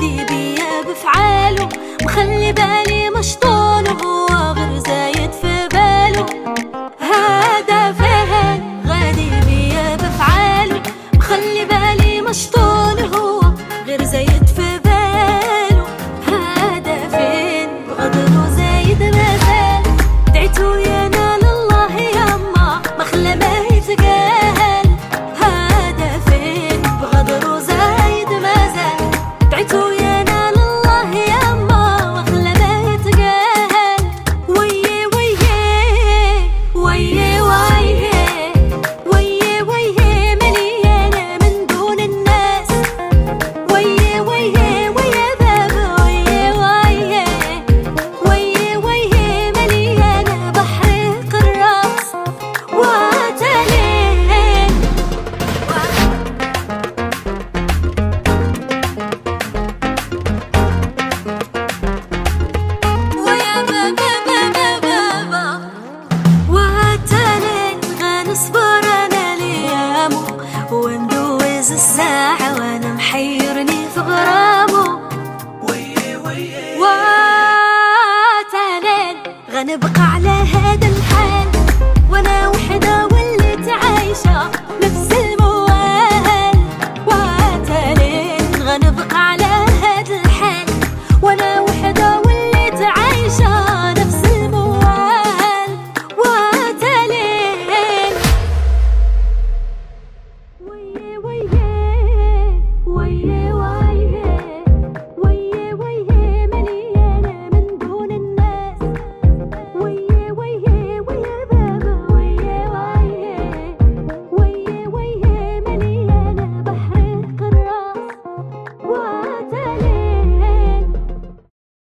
غادي بيا بفعاله، مخلي بالي مشطون وهو غير زايد في باله. هذا فين غادي بيا بفعاله، مخلي بالي مشطون وهو غير زايد في باله. هذا فين بغدره زايد ما زال، دعيتو ينال الله يما مخلى ما يتقال. هذا فين بغدره زايد ما زال، دعيتو ينال الله يما مخلى ما يتقال. ويه ويه ويه ويه ويه ويه مليانة من دون الناس. ويه ويه ويه بابا ويه ويه ويه ويه مليانة بحرق الراس. واتلين ويا بابا بابا بابا. واتلين غنصبر انا ليامو، وندوز الساعة وانا محيرني في غرامو. واتلين غنبقى